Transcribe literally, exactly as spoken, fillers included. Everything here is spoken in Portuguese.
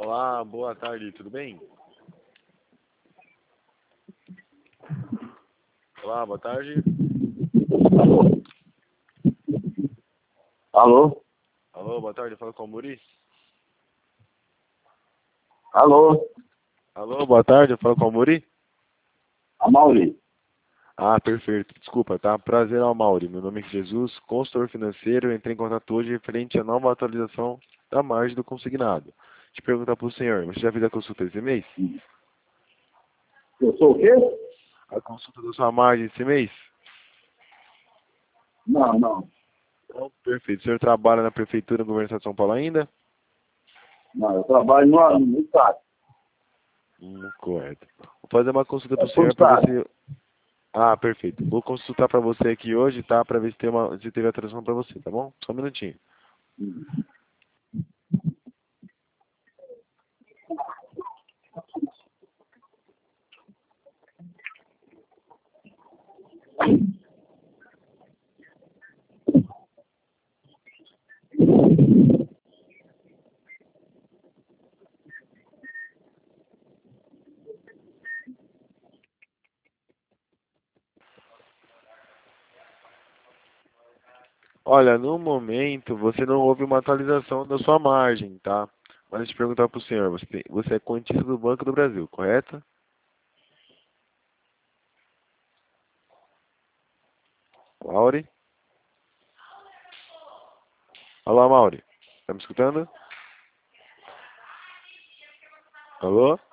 Olá, boa tarde, tudo bem? Olá, boa tarde. Alô? Alô? Alô, boa tarde, fala com o Muri. Alô? Alô, boa tarde, fala com o Muri. A Mauri. Ah, perfeito, desculpa, tá? Prazer, ao Mauri. Meu nome é Jesus, consultor financeiro. Eu entrei em contato hoje referente à nova atualização da margem do consignado. Te perguntar para o senhor, você já fez a consulta esse mês? Eu sou o quê? A consulta da sua margem esse mês? Não, não. Então, perfeito. O senhor trabalha na Prefeitura do Governo do Estado de São Paulo ainda? Não, eu trabalho no, no Estado. Hum, correto. Vou fazer uma consulta para É o pro senhor para ver Estado. se... Ah, perfeito. Vou consultar para você aqui hoje, tá? Para ver se, tem uma... se teve atração para você, tá bom? Só um minutinho. Olha, no momento você não houve uma atualização da sua margem, tá? Mas deixa eu perguntar para o senhor, você, tem... você é cotista do Banco do Brasil, correto? Mauri? Alô, Mauri? Tá me escutando? Alô?